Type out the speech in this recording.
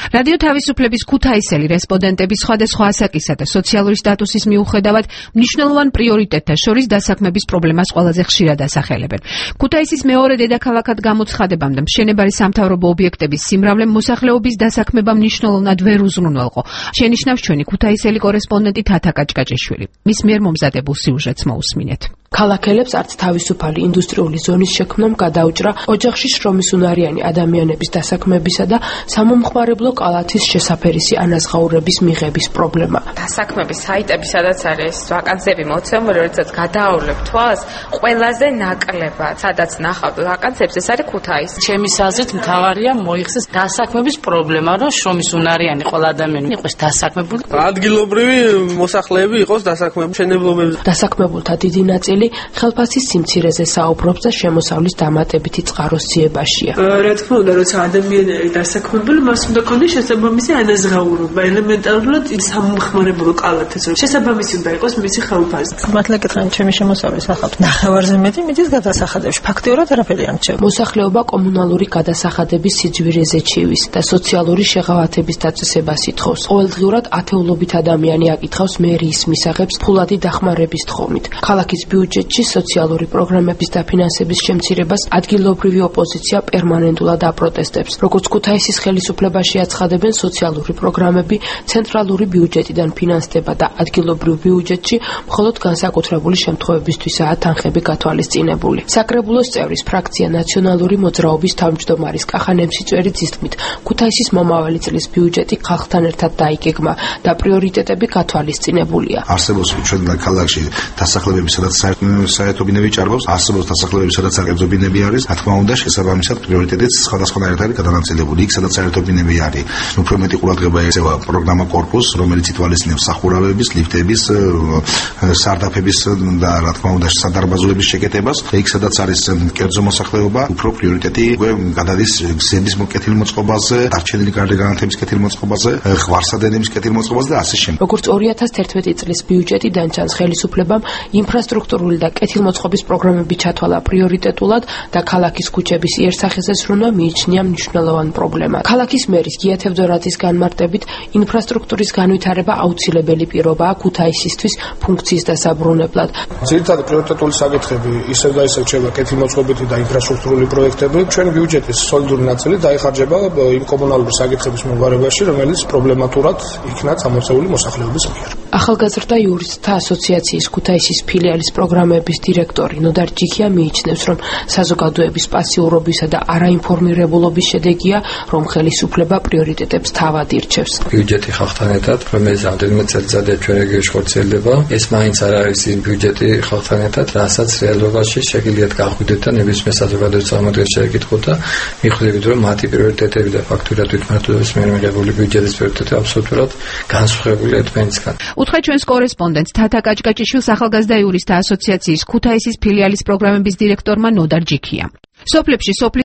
რადიო თავისუფლების ქუთაისელი რესპონდენტები სხვადასხვა ასაკისა და სოციალური სტატუსის მიუხედავად მნიშვნელოვან პრიორიტეტთა შორის დასაქმების პრობლემას ყველაზე ხშირად ასახელებენ. ქუთაისის მეორე დედაქალაქად გამოცხადებამდე მშენებარე სამთავრობო ობიექტების სიმრავლე მოსახლეობის დასაქმება მნიშვნელოვნად ვერ უზრუნველყო. შენიშნავს ჩვენი ქუთაისელი კორესპონდენტი თათა კაჭკაჭიშვილი. მის მიერ მომზადებულ სიუჟეტს მოусმინეთ. ქალაქელებს არც თავისუფალი ინდუსტრიული ზონის შექმნამ გადაუჭრა ოჯახში შრომის უნარიანი ადამიანების დასაქმებისა და სამომხმარებლო კალათის შესაფერისი ანაზღაურების მიღების პრობლემა. დასაქმების საიტები, სადაც არის ვაკანსიები მოცემული, როდესაც გადაავლებ თვალს, ყველაზე ნაკლებად, სადაც ნახავთ ვაკანსიებს, ეს არის ქუთაისი. ჩემის აზრით მთავარია მოიხსნას დასაქმების პრობლემა, რომ შრომის უნარიანი ყველა ადამიანი იყოს დასაქმებული. ადგილობრივი მოსახლეები იყოს დასაქმებული მშენებლობებზე. დასაქმებულთა დიდი ნაწილი ხელფასის სიმცირეზე საუბრობს და შემოსავლის დამატებითი წყაროს ძიებაშია. რა თქმა უნდა, როცა ადამიანები დასაქმებული, მას უნდა ქონდეს შესაბამისი ანაზღაურება, ელემენტარულად სამომხმარებლო კალათის, შესაბამისი უნდა იყოს მისი ხელფასი. მართლა კითხავენ, ჩემი შემოსავლის ახალ ნახევარზე მეტი მიდის გადასახადებში. ფაქტიურად არაფერი არ მრჩევ. მოსახლეობა კომუნალური გადასახადების სიძვირეზე ჩივის და სოციალური შეღავათების დაწესებას ითხოვს. ყოველდღიურად ათეულობით ადამიანი აკითხავს მერიის მისაღებს ფულადი დახმარების თხოვნით. ქალაქის ბიუჯეტში სოციალური პროგრამების დაფინანსების შემცირებას ადგილობრივი ოპოზიცია პერმანენტულად აპროტესტებს. როგორც ქუთაისის ხელისუფლებაში აცხადებენ, სოციალური პროგრამები ცენტრალური ბიუჯეტიდან ფინანსდება და ადგილობრივ ბიუჯეტში მხოლოდ განსაკუთრებული შემთხვევებისთვისაა თანხები გათვალისწინებული. საკრებულოს წევრის ფრაქცია ნაციონალური მოძრაობის თავმჯდომარის კახა ნემსიწვერის თქმით, ქუთაისის მომავალი წლის ბიუჯეტი ხალხთან ერთად დაიგეგმა და პრიორიტეტები გათვალისწინებულია. არსებობს ჩვენ ქალაქში დასახლებები, სადაც საერთო ბინები ჭარბობს, არსებობს დასახლებები, სადაც საკერძო ბინები არის, რა თქმა უნდა, შესაბამისად პრიორიტეტიც სხვადასხვანაირად არის გადანაწილებული. იქ სადაც საერთო ბინები არის, უფრო მეტი ყურადღება ექცევა პროგრამა კორპუს, რომელიც ითვალისწინებს სახურავების, ლიფტების, სარდაფების და რა თქმა უნდა, სადარბაზოების შეკეთებას. იქ სადაც არის კერძო მოსახლეობა, უფრო პრიორიტეტი გადადის გზების კეთილ მოწყობაზე, დარჩენილი გარდაგანათების კეთილ მოწყობაზე, ღვარსადენების კეთილ მოწყობაზე და ასე შემდეგ. როგორც 2011 წლის ბიუჯეტიდან ჩანს, ხელისუფლებამ ინფრასტრუქტურული და კეთილმოწყობის პროგრამები ჩათვალა პრიორიტეტულად და ქალაქის ქუჩების იერსახეზე სრულმა მიიჩნია მნიშვნელოვან პრობლემად. ქალაქის მერის გია თევდორაძის განმარტებით, ინფრასტრუქტურის განვითარება აუცილებელი პირობაა ქუთაისისთვის ფუნქციის დასაბრუნებლად. ძირითადად პრიორიტეტული საკითხები ისევ და ისევ რჩება კეთილმოწყობითი და ინფრასტრუქტურული პროექტები. ჩვენი ბიუჯეტის სოლიდური ნაწილი დაიხარჯება იმ კომუნალური საკითხების მოგვარებაში, რომელიც პრობლემატურად იქნა წამოწეული მოსახლეობის მიერ. ახალგაზრდა იურისტთა ასოციაციის ქუთაისის ფილიალის პროგრამების დირექტორი ნოდარ ჯიქია მიიჩნევს, რომ საზოგადოების პასიურობისა და არაინფორმირებულობის შედეგია, რომ ხელისუფლება პრიორიტეტებს თავად ირჩევს. ბიუჯეტი ხალხთან ერთად, რომელიც რამდენიმე წელიწადია ჩვენ რეგიონში ხორციელდება, ეს მაინც არ არის ის ბიუჯეტი ხალხთან ერთად, რასაც რეალობაში შეგიძლიათ გახვიდეთ და ნებისმიერ საზოგადოების წარმომადგენელს შეეკითხოთ და მიხვდებით, რომ მათი პრიორიტეტები და ფაქტურად თვითმმართველობის მიერ მიღებული ბიუჯეტის პრიორიტეტები აბსოლუტურად განსხვავებულია თქვენისგან. უთხრეთ ჩვენს კორესპონდენტს თათა კაჭკაჭიშვილს ახალგაზრდა იურისტთა ასოციაციის ქუთაისის ფილიალის პროგრამების დირექტორმა ნოდარ ჯიქია. სოფლებში